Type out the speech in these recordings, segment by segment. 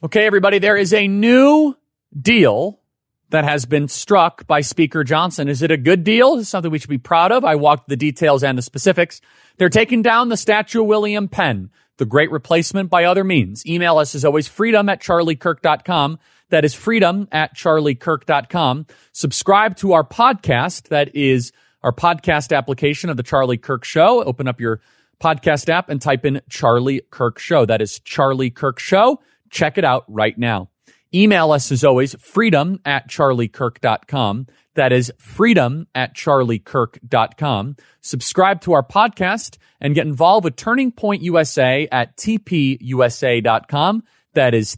Okay, everybody, there is a new deal that has been struck by Speaker Johnson. Is it a good deal? Is it something we should be proud of? I walked the details and the specifics. They're taking down the statue of William Penn, the great replacement by other means. Email us as always, freedom@charliekirk.com. That is freedom@charliekirk.com. Subscribe to our podcast. That is our podcast application of The Charlie Kirk Show. Open up your podcast app and type in Charlie Kirk Show. That is Charlie Kirk Show. Check it out right now. Email us as always, freedom@charliekirk.com. That is freedom@charliekirk.com. Subscribe to our podcast and get involved with Turning Point USA at tpusa.com. That is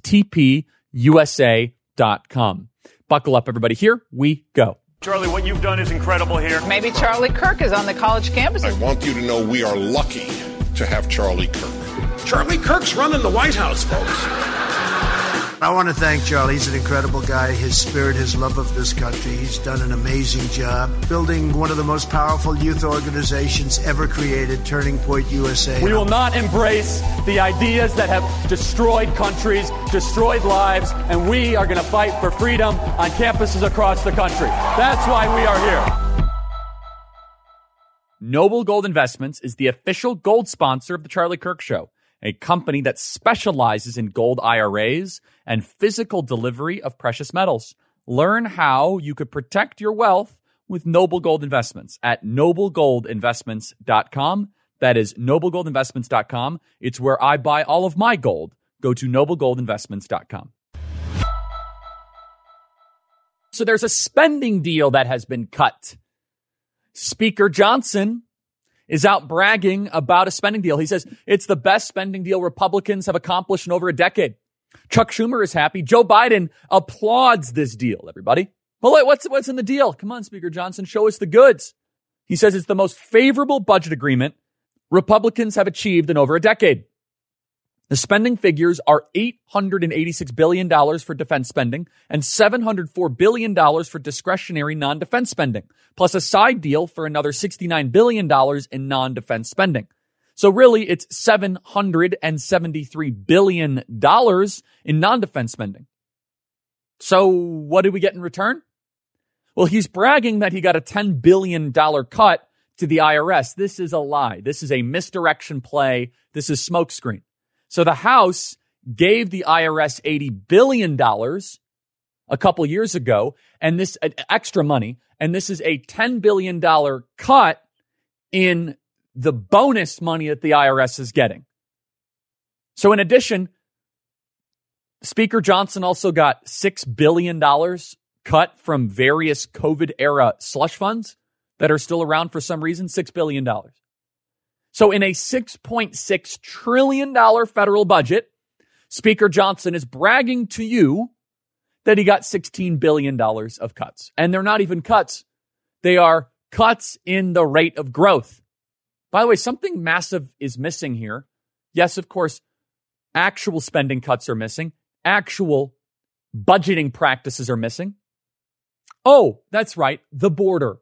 tpusa.com. Buckle up, everybody. Here we go. Charlie, what you've done is incredible here. Maybe Charlie Kirk is on the college campus. I want you to know we are lucky to have Charlie Kirk. Charlie Kirk's running the White House, folks. I want to thank Charlie. He's an incredible guy. His spirit, his love of this country. He's done an amazing job building one of the most powerful youth organizations ever created, Turning Point USA. We will not embrace the ideas that have destroyed countries, destroyed lives, and we are going to fight for freedom on campuses across the country. That's why we are here. Noble Gold Investments is the official gold sponsor of The Charlie Kirk Show, a company that specializes in gold IRAs and physical delivery of precious metals. Learn how you could protect your wealth with Noble Gold Investments at noblegoldinvestments.com. That is noblegoldinvestments.com. It's where I buy all of my gold. Go to noblegoldinvestments.com. So there's a spending deal that has been cut. Speaker Johnson is out bragging about a spending deal. He says it's the best spending deal Republicans have accomplished in over a decade. Chuck Schumer is happy. Joe Biden applauds this deal, everybody. Well, what's in the deal? Come on, Speaker Johnson, show us the goods. He says it's the most favorable budget agreement Republicans have achieved in over a decade. The spending figures are $886 billion for defense spending and $704 billion for discretionary non-defense spending, plus a side deal for another $69 billion in non-defense spending. So really, it's $773 billion in non-defense spending. So what did we get in return? Well, he's bragging that he got a $10 billion cut to the IRS. This is a lie. This is a misdirection play. This is smokescreen. So the House gave the IRS $80 billion a couple years ago, and this extra money, and this is a $10 billion cut in the bonus money that the IRS is getting. So in addition, Speaker Johnson also got $6 billion cut from various COVID-era slush funds that are still around for some reason, $6 billion. So in a $6.6 trillion federal budget, Speaker Johnson is bragging to you that he got $16 billion of cuts. And they're not even cuts. They are cuts in the rate of growth. By the way, something massive is missing here. Yes, of course, actual spending cuts are missing. Actual budgeting practices are missing. Oh, that's right, the border.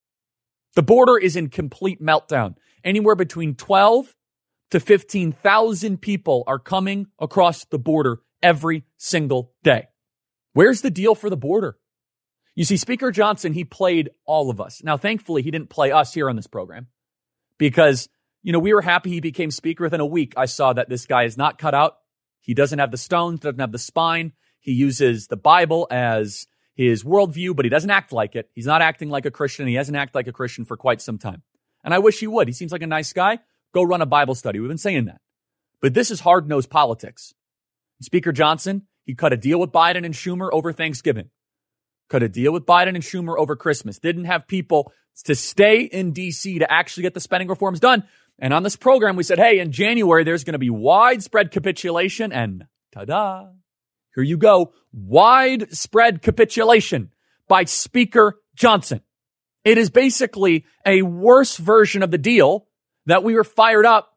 The border is in complete meltdown. Anywhere between 12 to 15,000 people are coming across the border every single day. Where's the deal for the border? You see, Speaker Johnson, he played all of us. Now, thankfully, he didn't play us here on this program because, we were happy he became speaker. Within a week, I saw that this guy is not cut out. He doesn't have the stones, doesn't have the spine. He uses the Bible as his worldview, but he doesn't act like it. He's not acting like a Christian. He hasn't acted like a Christian for quite some time. And I wish he would. He seems like a nice guy. Go run a Bible study. We've been saying that. But this is hard-nosed politics. Speaker Johnson, he cut a deal with Biden and Schumer over Thanksgiving. Cut a deal with Biden and Schumer over Christmas. Didn't have people to stay in D.C. to actually get the spending reforms done. And on this program, we said, hey, in January, there's going to be widespread capitulation. And ta-da, here you go. Widespread capitulation by Speaker Johnson. It is basically a worse version of the deal that we were fired up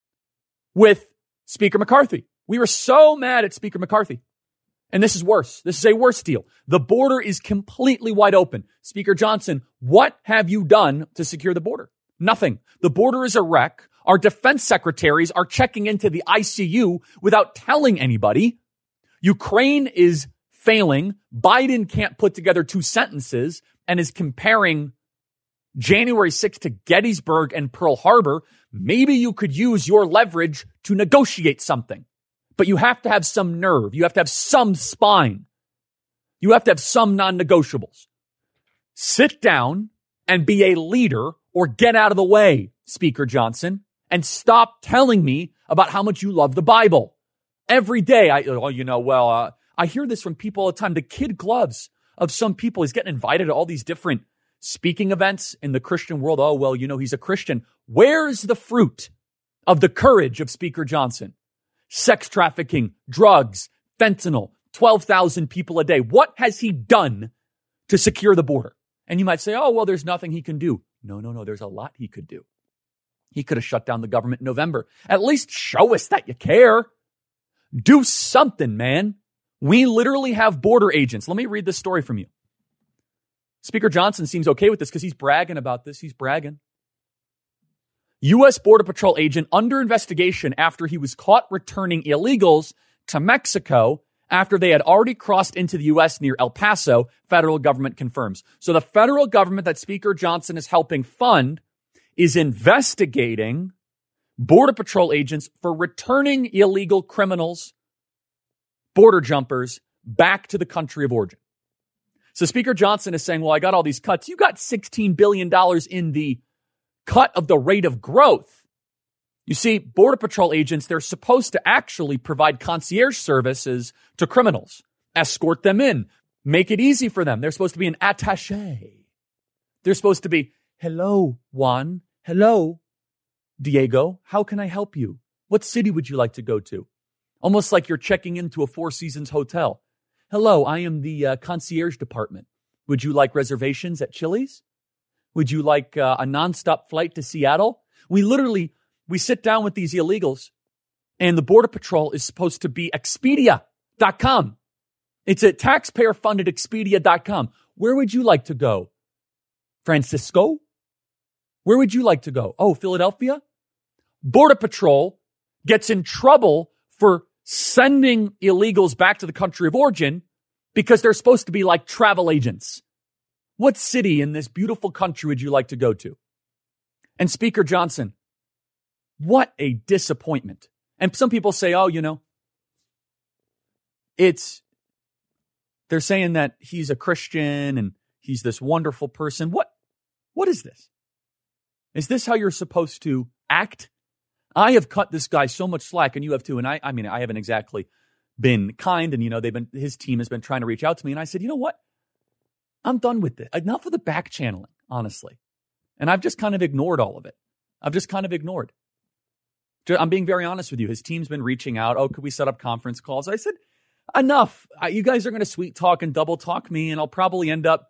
with Speaker McCarthy. We were so mad at Speaker McCarthy. And this is worse. This is a worse deal. The border is completely wide open. Speaker Johnson, what have you done to secure the border? Nothing. The border is a wreck. Our defense secretaries are checking into the ICU without telling anybody. Ukraine is failing. Biden can't put together two sentences and is comparing January 6th to Gettysburg and Pearl Harbor. Maybe you could use your leverage to negotiate something, but you have to have some nerve. You have to have some spine. You have to have some non-negotiables. Sit down and be a leader or get out of the way, Speaker Johnson, and stop telling me about how much you love the Bible. Every day, I hear this from people all the time. The kid gloves of some people. He's getting invited to all these different speaking events in the Christian world. Oh, well, he's a Christian. Where's the fruit of the courage of Speaker Johnson? Sex trafficking, drugs, fentanyl, 12,000 people a day. What has he done to secure the border? And you might say, oh, well, there's nothing he can do. No, there's a lot he could do. He could have shut down the government in November. At least show us that you care. Do something, man. We literally have border agents. Let me read this story from you. Speaker Johnson seems okay with this because he's bragging about this. He's bragging. U.S. Border Patrol agent under investigation after he was caught returning illegals to Mexico after they had already crossed into the U.S. near El Paso, federal government confirms. So the federal government that Speaker Johnson is helping fund is investigating Border Patrol agents for returning illegal criminals, border jumpers, back to the country of origin. So Speaker Johnson is saying, well, I got all these cuts. You got $16 billion in the cut of the rate of growth. You see, Border Patrol agents, they're supposed to actually provide concierge services to criminals, escort them in, make it easy for them. They're supposed to be an attaché. They're supposed to be, hello, Juan. Hello, Diego. How can I help you? What city would you like to go to? Almost like you're checking into a Four Seasons hotel. Hello, I am the concierge department. Would you like reservations at Chili's? Would you like a nonstop flight to Seattle? We sit down with these illegals, and the Border Patrol is supposed to be Expedia.com. It's at taxpayer-funded Expedia.com. Where would you like to go? Francisco? Where would you like to go? Oh, Philadelphia? Border Patrol gets in trouble for sending illegals back to the country of origin because they're supposed to be like travel agents. What city in this beautiful country would you like to go to? And Speaker Johnson, what a disappointment. And some people say, oh, they're saying that he's a Christian and he's this wonderful person. What is this? Is this how you're supposed to act? I have cut this guy so much slack, and you have too. And I haven't exactly been kind, and his team has been trying to reach out to me. And I said, you know what? I'm done with this. Enough of the back channeling, honestly. And I've just kind of ignored all of it. I'm being very honest with you. His team's been reaching out. Oh, could we set up conference calls? I said, enough. You guys are going to sweet talk and double talk me, and I'll probably end up,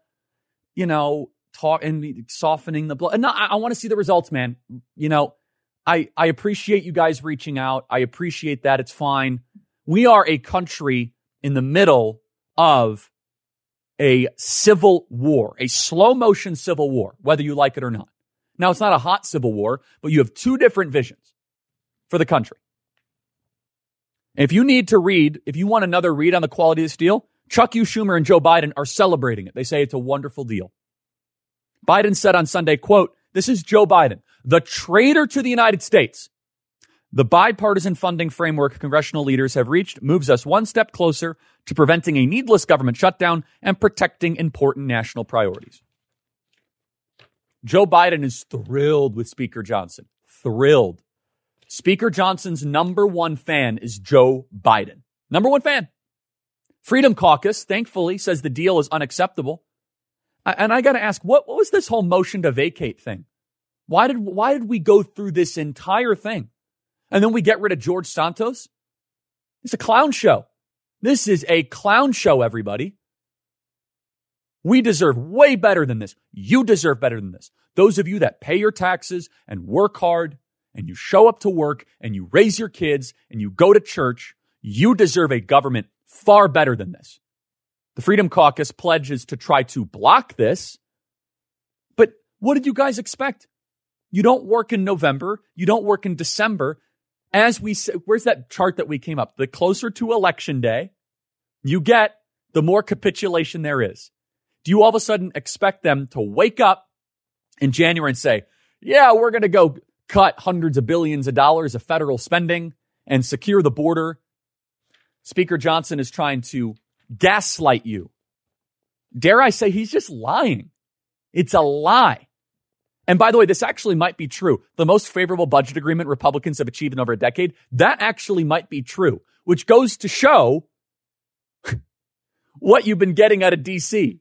softening the blow. And I want to see the results, man. I appreciate you guys reaching out. I appreciate that. It's fine. We are a country in the middle of a civil war, a slow motion civil war, whether you like it or not. Now, it's not a hot civil war, but you have two different visions for the country. And if you want another read on the quality of this deal, Chuck U. Schumer and Joe Biden are celebrating it. They say it's a wonderful deal. Biden said on Sunday, quote, this is Joe Biden, the traitor to the United States. The bipartisan funding framework congressional leaders have reached moves us one step closer to preventing a needless government shutdown and protecting important national priorities. Joe Biden is thrilled with Speaker Johnson. Thrilled. Speaker Johnson's number one fan is Joe Biden. Number one fan. Freedom Caucus, thankfully, says the deal is unacceptable. And I got to ask, what was this whole motion to vacate thing? Why did we go through this entire thing? And then we get rid of George Santos? It's a clown show. This is a clown show, everybody. We deserve way better than this. You deserve better than this. Those of you that pay your taxes and work hard and you show up to work and you raise your kids and you go to church, you deserve a government far better than this. The Freedom Caucus pledges to try to block this. But what did you guys expect? You don't work in November. You don't work in December. As we say, where's that chart that we came up? The closer to election day, you get, the more capitulation there is. Do you all of a sudden expect them to wake up in January and say, yeah, we're going to go cut hundreds of billions of dollars of federal spending and secure the border? Speaker Johnson is trying to gaslight you. Dare I say he's just lying. It's a lie. And by the way, this actually might be true. The most favorable budget agreement Republicans have achieved in over a decade, that actually might be true, which goes to show what you've been getting out of D.C.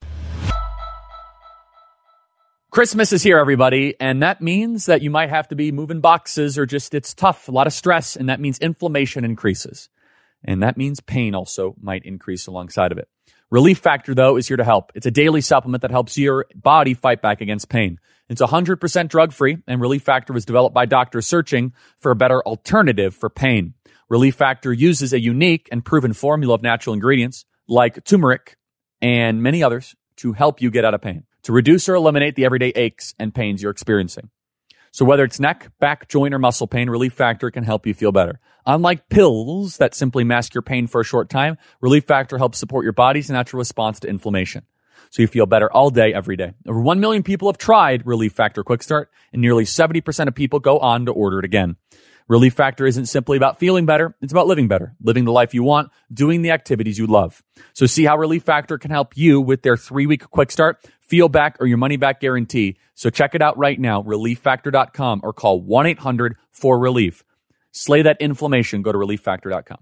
Christmas is here, everybody, and that means that you might have to be moving boxes or just it's tough, a lot of stress, and that means inflammation increases. And that means pain also might increase alongside of it. Relief Factor, though, is here to help. It's a daily supplement that helps your body fight back against pain. It's 100% drug-free, and Relief Factor was developed by doctors searching for a better alternative for pain. Relief Factor uses a unique and proven formula of natural ingredients like turmeric and many others to help you get out of pain, to reduce or eliminate the everyday aches and pains you're experiencing. So whether it's neck, back, joint, or muscle pain, Relief Factor can help you feel better. Unlike pills that simply mask your pain for a short time, Relief Factor helps support your body's natural response to inflammation, so you feel better all day, every day. Over 1 million people have tried Relief Factor Quick Start, and nearly 70% of people go on to order it again. Relief Factor isn't simply about feeling better. It's about living better, living the life you want, doing the activities you love. So see how Relief Factor can help you with their 3-week Quick Start, feel back, or your money-back guarantee. So check it out right now, ReliefFactor.com, or call 1-800-4RELIEF. Slay that inflammation. Go to ReliefFactor.com.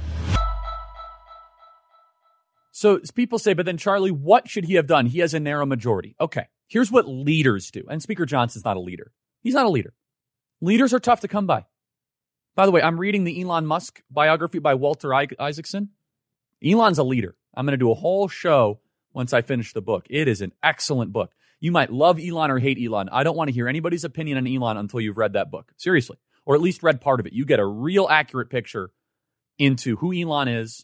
So people say, but then Charlie, what should he have done? He has a narrow majority. Okay, here's what leaders do. And Speaker Johnson's not a leader. He's not a leader. Leaders are tough to come by. By the way, I'm reading the Elon Musk biography by Walter Isaacson. Elon's a leader. I'm going to do a whole show once I finish the book. It is an excellent book. You might love Elon or hate Elon. I don't want to hear anybody's opinion on Elon until you've read that book. Seriously. Or at least read part of it. You get a real accurate picture into who Elon is,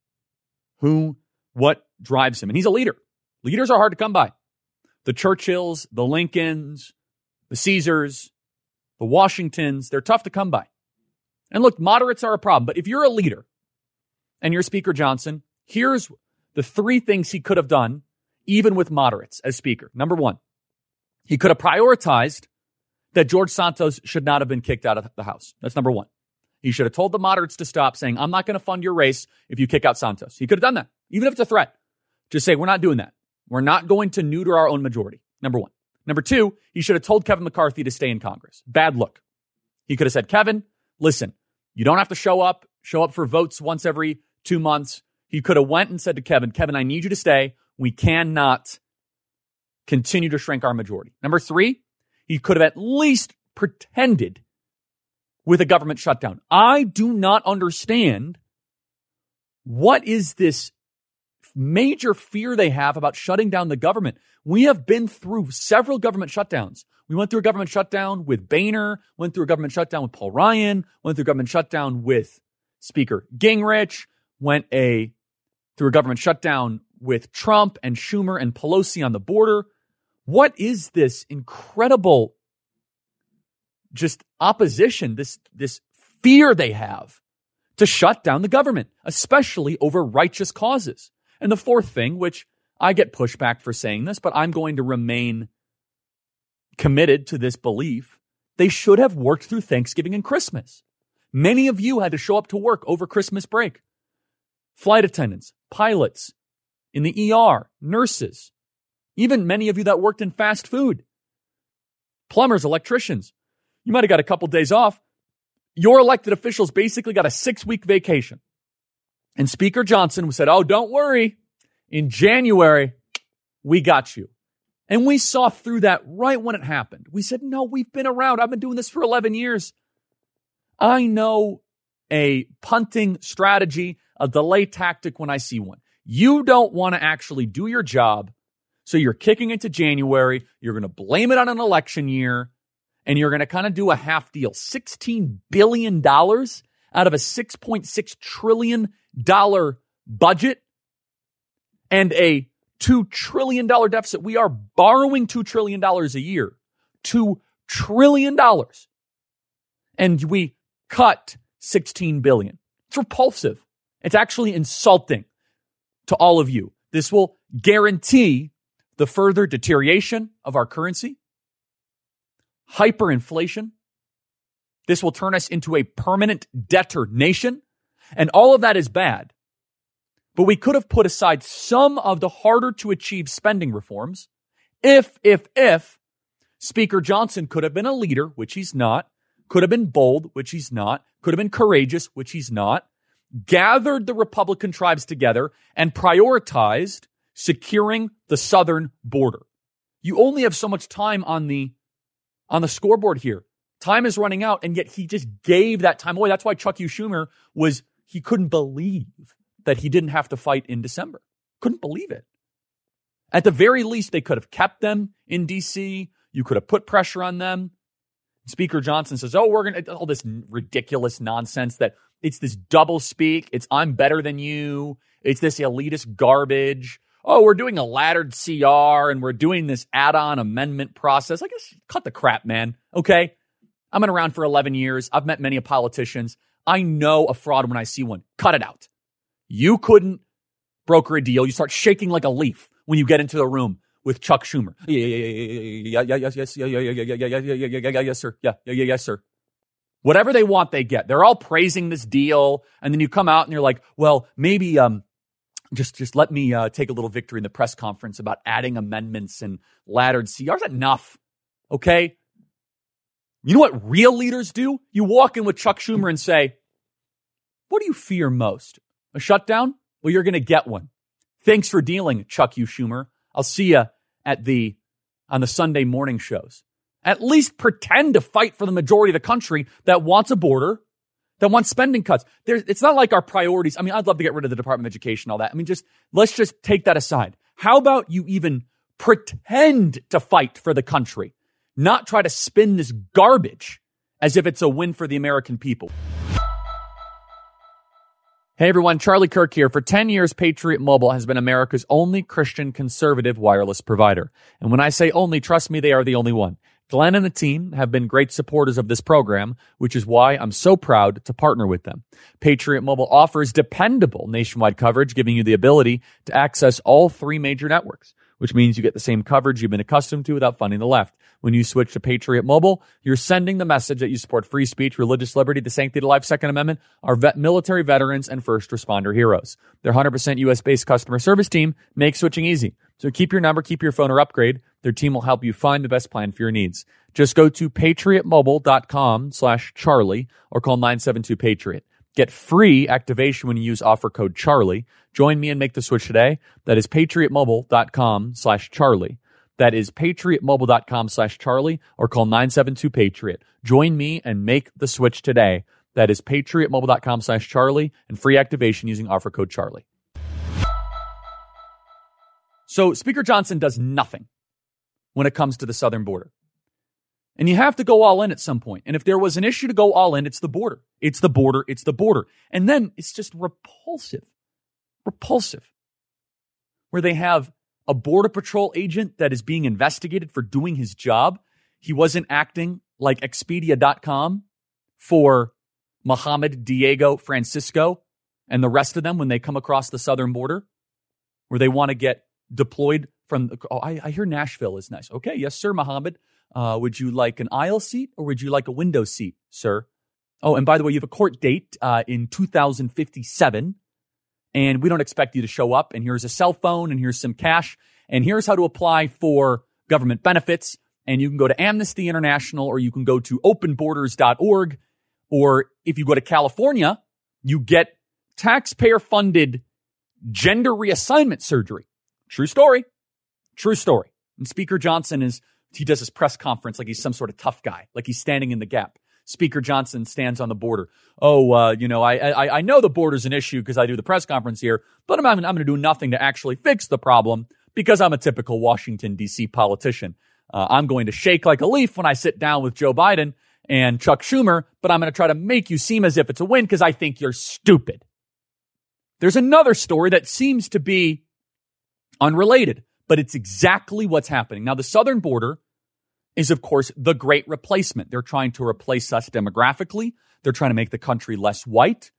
what drives him. And he's a leader. Leaders are hard to come by. The Churchills, the Lincolns, the Caesars, the Washingtons, they're tough to come by. And look, moderates are a problem. But if you're a leader and you're Speaker Johnson, here's the 3 things he could have done, even with moderates as Speaker. Number 1, he could have prioritized that George Santos should not have been kicked out of the House. That's number 1. He should have told the moderates to stop, saying, I'm not going to fund your race if you kick out Santos. He could have done that, even if it's a threat. Just say, we're not doing that. We're not going to neuter our own majority. Number 1. Number 2, he should have told Kevin McCarthy to stay in Congress. Bad look. He could have said, Kevin, listen, you don't have to show up for votes once every 2 months. He could have went and said to Kevin, I need you to stay. We cannot continue to shrink our majority. Number 3, he could have at least pretended with a government shutdown. I do not understand what is this major fear they have about shutting down the government. We have been through several government shutdowns. We went through a government shutdown with Boehner, went through a government shutdown with Paul Ryan, went through a government shutdown with Speaker Gingrich, went through a government shutdown with Trump and Schumer and Pelosi on the border. What is this incredible just opposition, this fear they have to shut down the government, especially over righteous causes? And the 4th thing, which I get pushback for saying this, but I'm going to remain committed to this belief, they should have worked through Thanksgiving and Christmas. Many of you had to show up to work over Christmas break. Flight attendants, pilots, in the ER, nurses, even many of you that worked in fast food, plumbers, electricians. You might have got a couple days off. Your elected officials basically got a 6-week vacation. And Speaker Johnson said, oh, don't worry. In January, we got you. And we saw through that right when it happened. We said, no, we've been around. I've been doing this for 11 years. I know a punting strategy, a delay tactic when I see one. You don't want to actually do your job, so you're kicking it to January. You're going to blame it on an election year, and you're going to kind of do a half deal. $16 billion out of a $6.6 trillion budget and a $2 trillion deficit. We are borrowing $2 trillion a year. $2 trillion. And we cut $16 billion. It's repulsive. It's actually insulting. to all of you. This will guarantee the further deterioration of our currency, hyperinflation. This will turn us into a permanent debtor nation. And all of that is bad. But we could have put aside some of the harder to achieve spending reforms if Speaker Johnson could have been a leader, which he's not, could have been bold, which he's not, could have been courageous, which he's not, gathered the Republican tribes together and prioritized securing the southern border. You only have so much time on the scoreboard here. Time is running out, and yet he just gave that time away. That's why Chuck Schumer he couldn't believe that he didn't have to fight in December. Couldn't believe it. At the very least, they could have kept them in D.C. You could have put pressure on them. Speaker Johnson says, we're going to, all this ridiculous nonsense that it's this double speak. It's I'm better than you. It's this elitist garbage. We're doing a laddered CR and we're doing this add-on amendment process. I guess cut the crap, man. Okay. I've been around for 11 years. I've met many politicians. I know a fraud when I see one. Cut it out. You couldn't broker a deal. You start shaking like a leaf when you get into the room with Chuck Schumer. Yes, sir. Yes, sir. Whatever they want, they get. They're all praising this deal, and then you come out and you're like, well, maybe just let me take a little victory in the press conference about adding amendments and laddered CRs. Enough, okay? You know what real leaders do? You walk in with Chuck Schumer and say, what do you fear most? A shutdown? Well, you're going to get one. Thanks for dealing, Chuck Schumer. I'll see you on the Sunday morning shows. At least pretend to fight for the majority of the country that wants a border, that wants spending cuts. It's not like our priorities. I mean, I'd love to get rid of the Department of Education and all that. I mean, let's just take that aside. How about you even pretend to fight for the country, not try to spin this garbage as if it's a win for the American people? Hey everyone, Charlie Kirk here. For 10 years, Patriot Mobile has been America's only Christian conservative wireless provider. And when I say only, trust me, they are the only one. Glenn and the team have been great supporters of this program, which is why I'm so proud to partner with them. Patriot Mobile offers dependable nationwide coverage, giving you the ability to access all three major networks, which means you get the same coverage you've been accustomed to without funding the left. When you switch to Patriot Mobile, you're sending the message that you support free speech, religious liberty, the sanctity of life, Second Amendment, our military veterans, and first responder heroes. Their 100% U.S.-based customer service team makes switching easy. So keep your number, keep your phone, or upgrade. Their team will help you find the best plan for your needs. Just go to patriotmobile.com/Charlie or call 972-PATRIOT. Get free activation when you use offer code Charlie. Join me and make the switch today. That is patriotmobile.com/Charlie. That is patriotmobile.com/Charlie or call 972-PATRIOT. Join me and make the switch today. That is patriotmobile.com/Charlie and free activation using offer code Charlie. So Speaker Johnson does nothing when it comes to the southern border. And you have to go all in at some point. And if there was an issue to go all in, it's the border. It's the border. It's the border. And then it's just repulsive, where they have a Border Patrol agent that is being investigated for doing his job. He wasn't acting like Expedia.com for Mohammed, Diego, Francisco, and the rest of them when they come across the southern border, where they want to get deployed from. I hear Nashville is nice. Okay, yes, sir, Mohammed. Would you like an aisle seat or would you like a window seat, sir? Oh, and by the way, you have a court date in 2057. And we don't expect you to show up. And here's a cell phone and here's some cash. And here's how to apply for government benefits. And you can go to Amnesty International or you can go to openborders.org. Or if you go to California, you get taxpayer-funded gender reassignment surgery. True story. And Speaker Johnson he does his press conference like he's some sort of tough guy, like he's standing in the gap. Speaker Johnson stands on the border. I know the border's an issue because I do the press conference here, but I'm going to do nothing to actually fix the problem because I'm a typical Washington, D.C. politician. I'm going to shake like a leaf when I sit down with Joe Biden and Chuck Schumer, but I'm going to try to make you seem as if it's a win because I think you're stupid. There's another story that seems to be unrelated, but it's exactly what's happening. Now, the southern border is, of course, the great replacement. They're trying to replace us demographically. They're trying to make the country less white.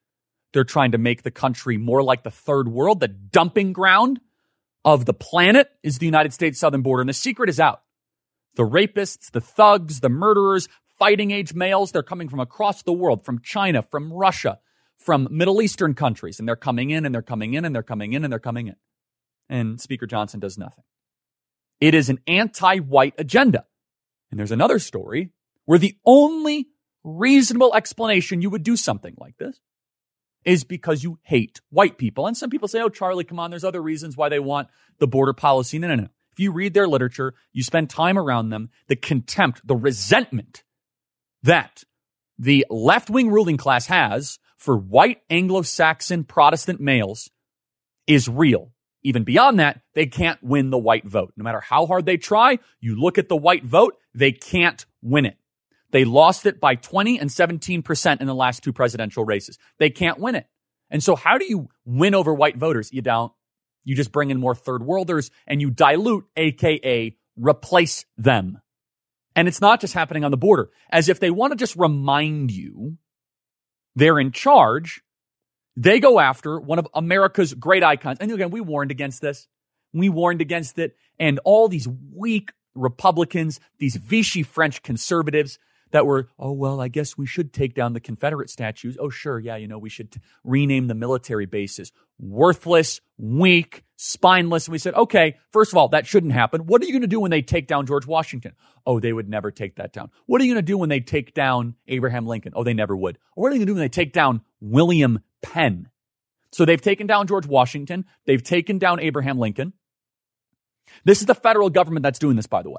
They're trying to make the country more like the third world. The dumping ground of the planet is the United States southern border. And the secret is out. The rapists, the thugs, the murderers, fighting age males, they're coming from across the world, from China, from Russia, from Middle Eastern countries. And they're coming in and they're coming in and they're coming in and they're coming in. And Speaker Johnson does nothing. It is an anti-white agenda. And there's another story where the only reasonable explanation you would do something like this is because you hate white people. And some people say, oh, Charlie, come on, there's other reasons why they want the border policy. No. If you read their literature, you spend time around them, the contempt, the resentment that the left-wing ruling class has for white Anglo-Saxon Protestant males is real. Even beyond that, they can't win the white vote. No matter how hard they try, you look at the white vote, they can't win it. They lost it by 20 and 17% in the last two presidential races. They can't win it. And so how do you win over white voters? You don't. You just bring in more third worlders and you dilute, aka replace them. And it's not just happening on the border. As if they want to just remind you they're in charge, they go after one of America's great icons. And again, we warned against this. We warned against it. And all these weak Republicans, these Vichy French conservatives that were, oh, well, I guess we should take down the Confederate statues. Oh, sure. Yeah, we should rename the military bases. Worthless, weak, spineless. And we said, okay, first of all, that shouldn't happen. What are you going to do when they take down George Washington? Oh, they would never take that down. What are you going to do when they take down Abraham Lincoln? Oh, they never would. Or what are you going to do when they take down William Penn? So they've taken down George Washington. They've taken down Abraham Lincoln. This is the federal government that's doing this, by the way.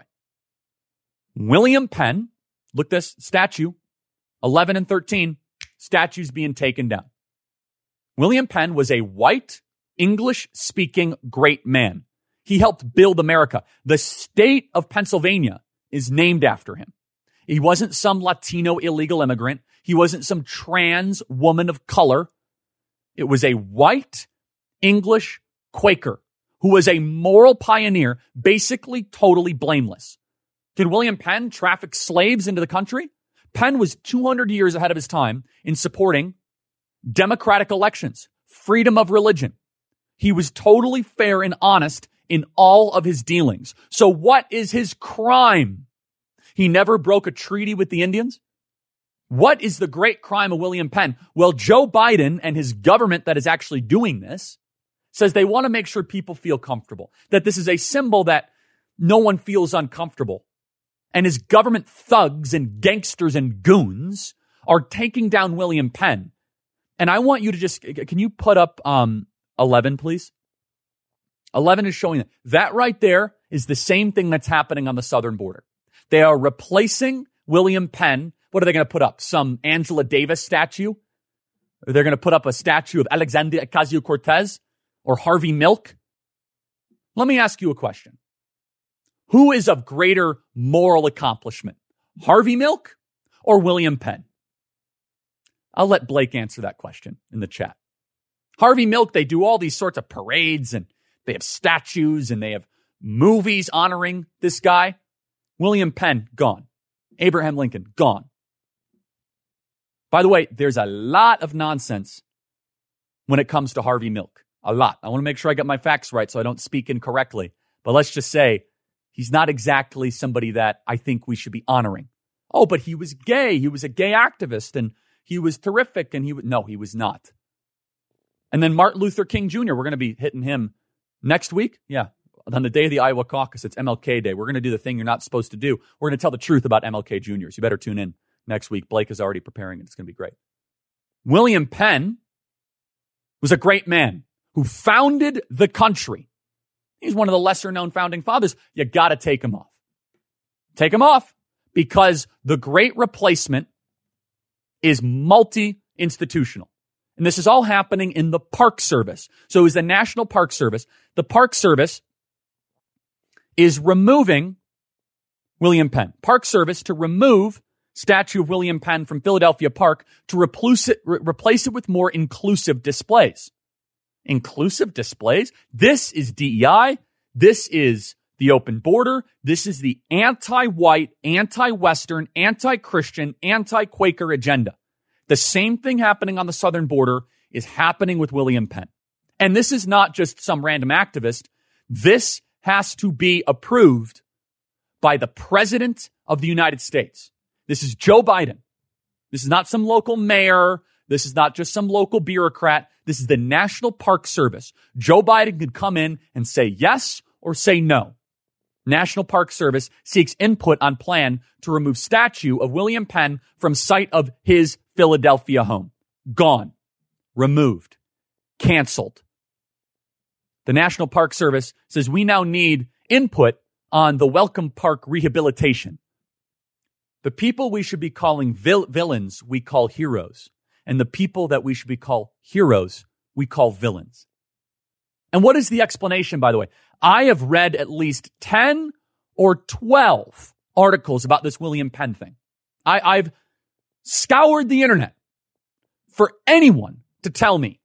William Penn, look this, statue, 11 and 13, statues being taken down. William Penn was a white, English-speaking great man. He helped build America. The state of Pennsylvania is named after him. He wasn't some Latino illegal immigrant. He wasn't some trans woman of color. It was a white, English Quaker who was a moral pioneer, basically totally blameless. Did William Penn traffic slaves into the country? Penn was 200 years ahead of his time in supporting democratic elections, freedom of religion. He was totally fair and honest in all of his dealings. So what is his crime? He never broke a treaty with the Indians? What is the great crime of William Penn? Well, Joe Biden and his government that is actually doing this says they want to make sure people feel comfortable, that this is a symbol that no one feels uncomfortable. And his government thugs and gangsters and goons are taking down William Penn. And I want you to just, can you put up 11, please? 11 is showing that right there is the same thing that's happening on the southern border. They are replacing William Penn. What are they going to put up? Some Angela Davis statue? Or they're going to put up a statue of Alexandria Ocasio-Cortez or Harvey Milk? Let me ask you a question. Who is of greater moral accomplishment? Harvey Milk or William Penn? I'll let Blake answer that question in the chat. Harvey Milk, they do all these sorts of parades and they have statues and they have movies honoring this guy. William Penn, gone. Abraham Lincoln, gone. By the way, there's a lot of nonsense when it comes to Harvey Milk. A lot. I want to make sure I get my facts right so I don't speak incorrectly. But let's just say he's not exactly somebody that I think we should be honoring. Oh, but he was gay. He was a gay activist and he was terrific. And no, he was not. And then Martin Luther King Jr., we're going to be hitting him next week. Yeah. On the day of the Iowa caucus, it's MLK Day. We're going to do the thing you're not supposed to do. We're going to tell the truth about MLK Jr.'s. You better tune in next week. Blake is already preparing it. It's going to be great. William Penn was a great man who founded the country. He's one of the lesser known founding fathers. You got to take him off. Take him off because the great replacement is multi-institutional. And this is all happening in the Park Service. So is the National Park Service. The Park Service is removing William Penn. Park Service to remove statue of William Penn from Philadelphia Park to replace it with more inclusive displays. Inclusive displays? This is DEI. This is the open border. This is the anti-white, anti-Western, anti-Christian, anti-Quaker agenda. The same thing happening on the southern border is happening with William Penn. And this is not just some random activist. This has to be approved by the President of the United States. This is Joe Biden. This is not some local mayor. This is not just some local bureaucrat. This is the National Park Service. Joe Biden could come in and say yes or say no. National Park Service seeks input on plan to remove statue of William Penn from site of his Philadelphia home. Gone. Removed. Canceled. The National Park Service says we now need input on the Welcome Park rehabilitation. The people we should be calling villains, we call heroes. And the people that we should be called heroes, we call villains. And what is the explanation, by the way? I have read at least 10 or 12 articles about this William Penn thing. I've scoured the internet for anyone to tell me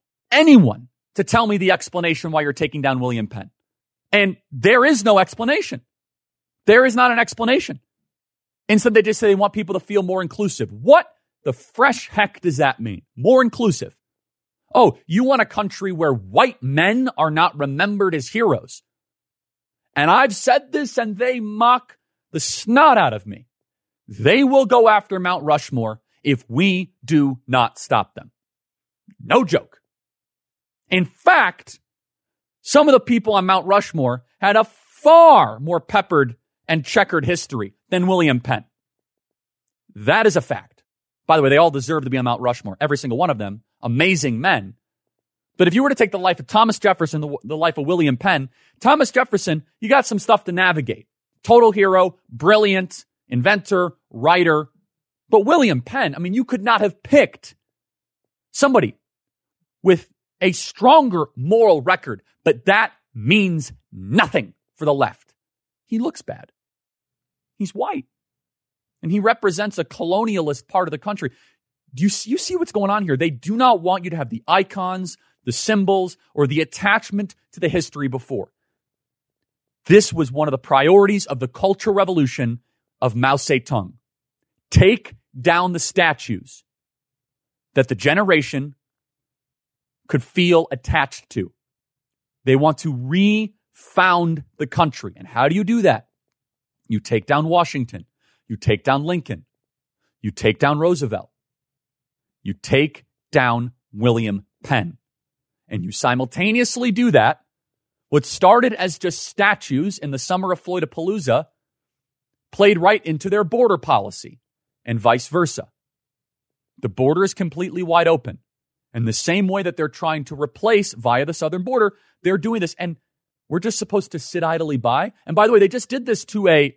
the explanation why you're taking down William Penn. And there is no explanation. There is not an explanation. Instead, they just say they want people to feel more inclusive. What the fresh heck does that mean? More inclusive. Oh, you want a country where white men are not remembered as heroes. And I've said this and they mock the snot out of me. They will go after Mount Rushmore if we do not stop them. No joke. In fact, some of the people on Mount Rushmore had a far more peppered and checkered history than William Penn. That is a fact. By the way, they all deserve to be on Mount Rushmore. Every single one of them. Amazing men. But if you were to take the life of Thomas Jefferson, the life of William Penn, Thomas Jefferson, you got some stuff to navigate. Total hero, brilliant, inventor, writer. But William Penn, I mean, you could not have picked somebody with a stronger moral record, but that means nothing for the left. He looks bad. He's white. And he represents a colonialist part of the country. Do you see what's going on here? They do not want you to have the icons, the symbols, or the attachment to the history before. This was one of the priorities of the Cultural Revolution of Mao Zedong. Take down the statues that the generation could feel attached to. They want to refound the country. And how do you do that? You take down Washington. You take down Lincoln. You take down Roosevelt. You take down William Penn. And you simultaneously do that. What started as just statues in the summer of Floydapalooza played right into their border policy and vice versa. The border is completely wide open. And the same way that they're trying to replace via the southern border, they're doing this. And we're just supposed to sit idly by. And by the way, they just did this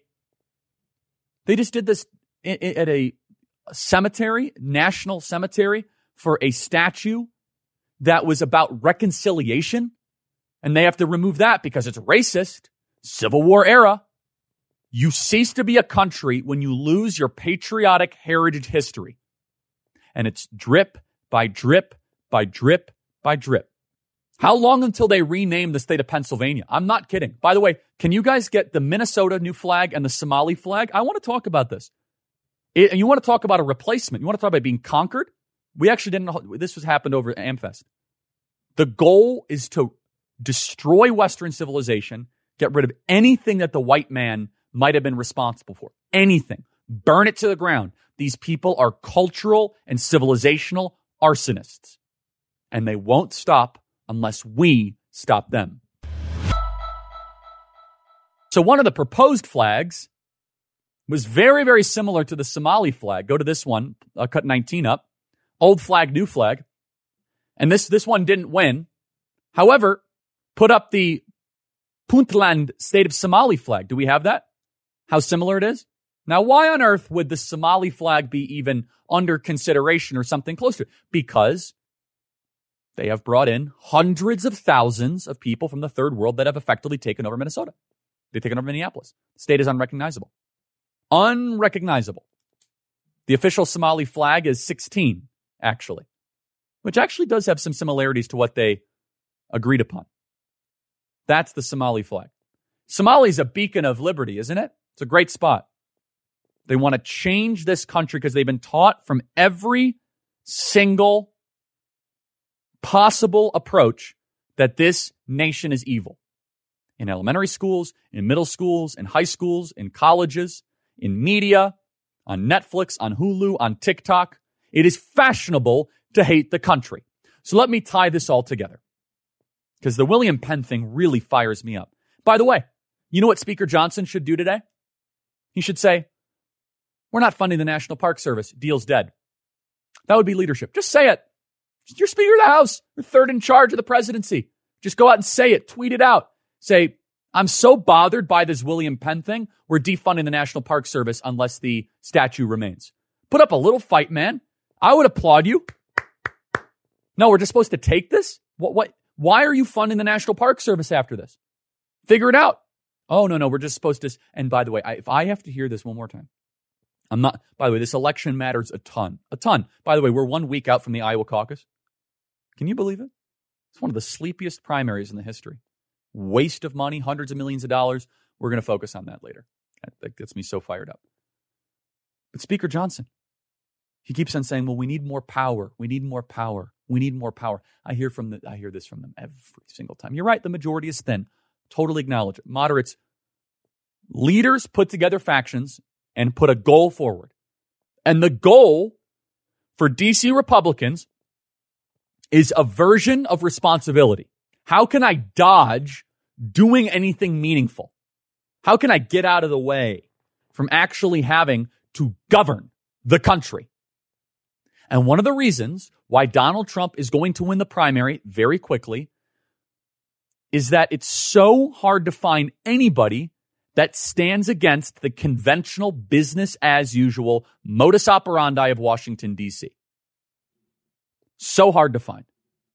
at a cemetery, national cemetery, for a statue that was about reconciliation. And they have to remove that because it's racist. Civil War era. You cease to be a country when you lose your patriotic heritage history. And it's drip by drip by drip by drip. How long until they rename the state of Pennsylvania? I'm not kidding. By the way, can you guys get the Minnesota new flag and the Somali flag? I want to talk about this. And you want to talk about a replacement. You want to talk about being conquered? We actually didn't know this happened over at AmFest. The goal is to destroy Western civilization, get rid of anything that the white man might have been responsible for. Anything. Burn it to the ground. These people are cultural and civilizational arsonists. And they won't stop unless we stop them. So one of the proposed flags was very, very similar to the Somali flag. Go to this one, cut 19 up. Old flag, new flag. And this one didn't win. However, put up the Puntland state of Somali flag. Do we have that? How similar it is? Now, why on earth would the Somali flag be even under consideration or something closer? Because they have brought in hundreds of thousands of people from the third world that have effectively taken over Minnesota. They've taken over Minneapolis. The state is unrecognizable. Unrecognizable. The official Somali flag is 16, actually, which actually does have some similarities to what they agreed upon. That's the Somali flag. Somali's a beacon of liberty, isn't it? It's a great spot. They want to change this country because they've been taught from every single possible approach that this nation is evil. In elementary schools, in middle schools, in high schools, in colleges, in media, on Netflix, on Hulu, on TikTok. It is fashionable to hate the country. So let me tie this all together, because the William Penn thing really fires me up. By the way, you know what Speaker Johnson should do today? He should say, we're not funding the National Park Service. Deal's dead. That would be leadership. Just say it. You're Speaker of the House. You're third in charge of the presidency. Just go out and say it. Tweet it out. Say, I'm so bothered by this William Penn thing. We're defunding the National Park Service unless the statue remains. Put up a little fight, man. I would applaud you. No, we're just supposed to take this? What? Why are you funding the National Park Service after this? Figure it out. Oh, no, we're just supposed to. And by the way, if I have to hear this one more time, I'm not. By the way, this election matters a ton. A ton. By the way, we're 1 week out from the Iowa caucus. Can you believe it? It's one of the sleepiest primaries in the history. Waste of money, hundreds of millions of dollars. We're going to focus on that later. That gets me so fired up. But Speaker Johnson, he keeps on saying, well, we need more power. We need more power. We need more power. I hear this from them every single time. You're right. The majority is thin. Totally acknowledge it. Moderates, leaders put together factions and put a goal forward. And the goal for DC Republicans is aversion of responsibility. How can I dodge doing anything meaningful? How can I get out of the way from actually having to govern the country? And one of the reasons why Donald Trump is going to win the primary very quickly is that it's so hard to find anybody that stands against the conventional business as usual modus operandi of Washington, D.C. So hard to find.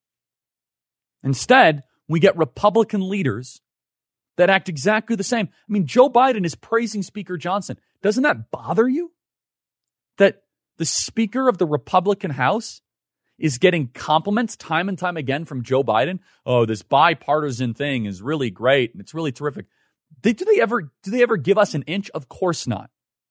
Instead, we get Republican leaders that act exactly the same. I mean, Joe Biden is praising Speaker Johnson. Doesn't that bother you? That the Speaker of the Republican House is getting compliments time and time again from Joe Biden. Oh, this bipartisan thing is really great and it's really terrific. Do they ever give us an inch? Of course not.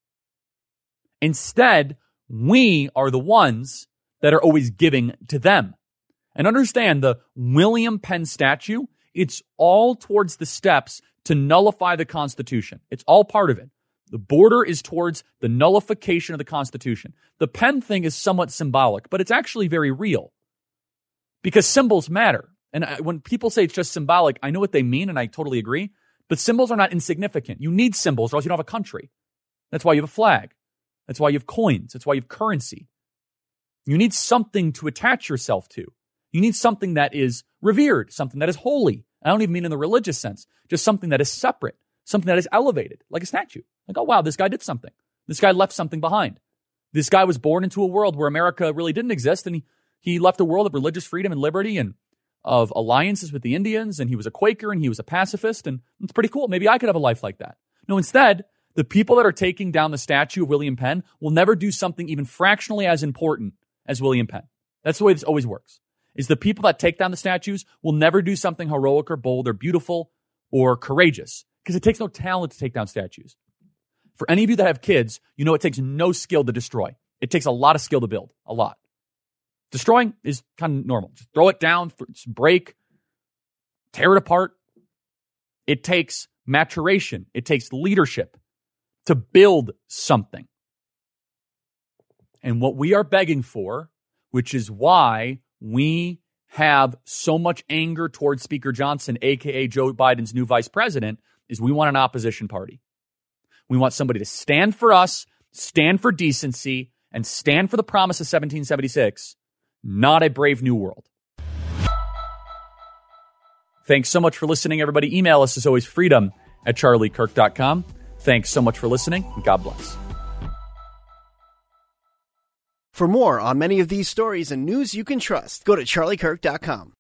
Instead, we are the ones that are always giving to them. And understand the William Penn statue, it's all towards the steps to nullify the Constitution. It's all part of it. The border is towards the nullification of the Constitution. The Penn thing is somewhat symbolic, but it's actually very real because symbols matter. And when people say it's just symbolic, I know what they mean, and I totally agree. But symbols are not insignificant. You need symbols or else you don't have a country. That's why you have a flag. That's why you have coins. That's why you have currency. You need something to attach yourself to. You need something that is revered, something that is holy. I don't even mean in the religious sense, just something that is separate, something that is elevated, like a statue. Like, oh, wow, this guy did something. This guy left something behind. This guy was born into a world where America really didn't exist, and he left a world of religious freedom and liberty and of alliances with the Indians, and he was a Quaker, and he was a pacifist, and it's pretty cool. Maybe I could have a life like that. No, instead, the people that are taking down the statue of William Penn will never do something even fractionally as important as William Penn. That's the way this always works. Is the people that take down the statues will never do something heroic or bold or beautiful or courageous because it takes no talent to take down statues. For any of you that have kids, you know it takes no skill to destroy. It takes a lot of skill to build, a lot. Destroying is kind of normal. Just throw it down, break, tear it apart. It takes maturation. It takes leadership to build something. And what we are begging for, which is why we have so much anger towards Speaker Johnson, a.k.a. Joe Biden's new vice president, is we want an opposition party. We want somebody to stand for us, stand for decency, and stand for the promise of 1776, not a brave new world. Thanks so much for listening, everybody. Email us as always, freedom@charliekirk.com. Thanks so much for listening, and God bless. For more on many of these stories and news you can trust, go to charliekirk.com.